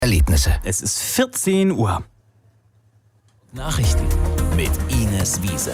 Erlebnisse. Es ist 14 Uhr. Nachrichten mit Ines Wiese.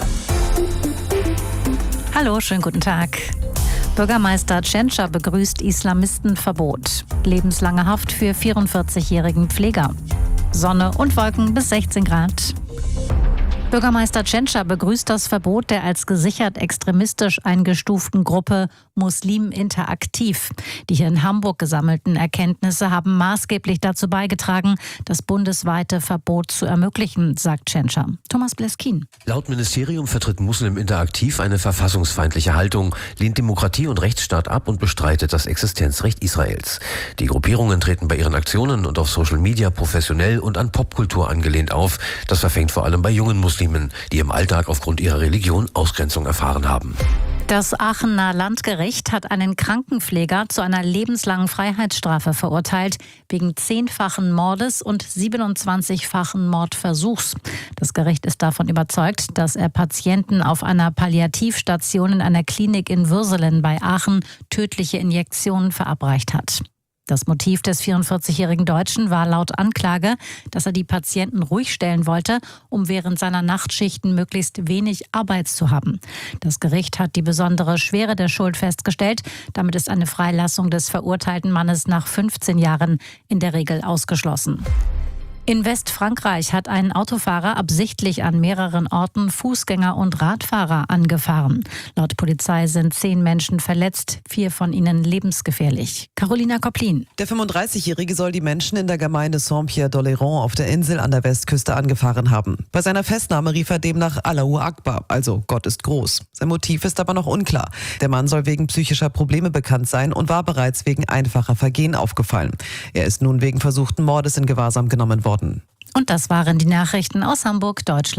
Hallo, schönen guten Tag. Bürgermeister Tschentscher begrüßt Islamistenverbot. Lebenslange Haft für 44-jährigen Pfleger. Sonne und Wolken bis 16 Grad. Bürgermeister Tschentscher begrüßt das Verbot der als gesichert extremistisch eingestuften Gruppe Muslim Interaktiv. Die hier in Hamburg gesammelten Erkenntnisse haben maßgeblich dazu beigetragen, das bundesweite Verbot zu ermöglichen, sagt Tschentscher. Thomas Bleskin. Laut Ministerium vertritt Muslim Interaktiv eine verfassungsfeindliche Haltung, lehnt Demokratie und Rechtsstaat ab und bestreitet das Existenzrecht Israels. Die Gruppierungen treten bei ihren Aktionen und auf Social Media professionell und an Popkultur angelehnt auf. Das verfängt vor allem bei jungen Muslimen, die im Alltag aufgrund ihrer Religion Ausgrenzung erfahren haben. Das Aachener Landgericht hat einen Krankenpfleger zu einer lebenslangen Freiheitsstrafe verurteilt, wegen 10-fachen Mordes und 27-fachen Mordversuchs. Das Gericht ist davon überzeugt, dass er Patienten auf einer Palliativstation in einer Klinik in Würselen bei Aachen tödliche Injektionen verabreicht hat. Das Motiv des 44-jährigen Deutschen war laut Anklage, dass er die Patienten ruhig stellen wollte, um während seiner Nachtschichten möglichst wenig Arbeit zu haben. Das Gericht hat die besondere Schwere der Schuld festgestellt. Damit ist eine Freilassung des verurteilten Mannes nach 15 Jahren in der Regel ausgeschlossen. In Westfrankreich hat ein Autofahrer absichtlich an mehreren Orten Fußgänger und Radfahrer angefahren. Laut Polizei sind 10 Menschen verletzt, 4 von ihnen lebensgefährlich. Carolina Koplin. Der 35-Jährige soll die Menschen in der Gemeinde Saint-Pierre-d'Oléron auf der Insel an der Westküste angefahren haben. Bei seiner Festnahme rief er demnach Allahu Akbar, also Gott ist groß. Sein Motiv ist aber noch unklar. Der Mann soll wegen psychischer Probleme bekannt sein und war bereits wegen einfacher Vergehen aufgefallen. Er ist nun wegen versuchten Mordes in Gewahrsam genommen worden. Und das waren die Nachrichten aus Hamburg, Deutschland.